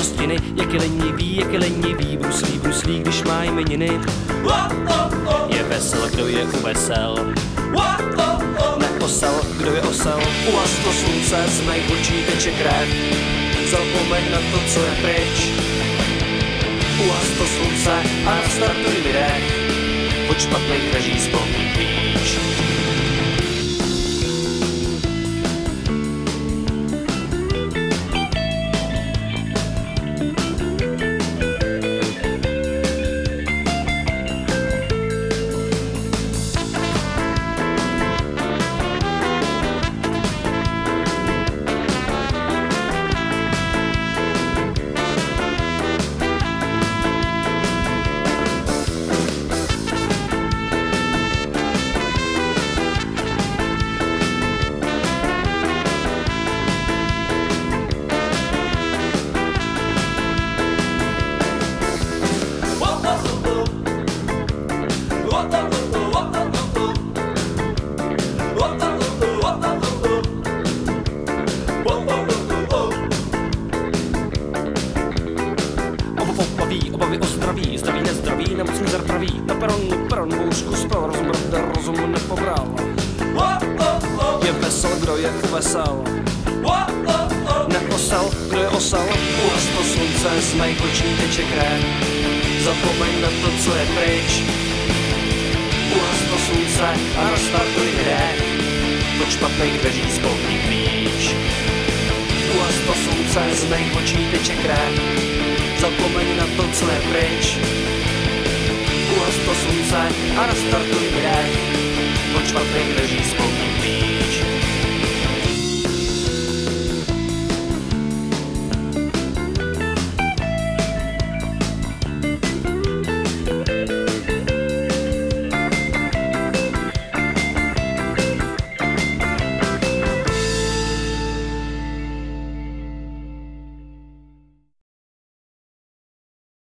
hostiny, jak je lenivý, bruslí, když má jmeniny. Je vesel, kdo je uvesel, neosel, kdo je osel. U vás to slunce, z mých očí teče krev, zapomeň na to, co je pryč. U vás to slunce a nastartuj vydech, od špatných leží vzpomín klíč. Obavy o zdraví, nezdraví, nemocný zarpraví. Na peron, bouřku spal, rozum nepobral. Je vesel, kdo je uvesel, neosel, kdo je osel. U vás to slunce, z mých očí teče krev, zapomeň na to, co je pryč. U vás to slunce a nastartuj vydech, od špatných dveří spolkni klíč. U vás to slunce, z mých očí teče krev, zapomeň na to, co je pryč. U vás to slunce a nastartuj vydech, od špatných dveří spolkni klíč.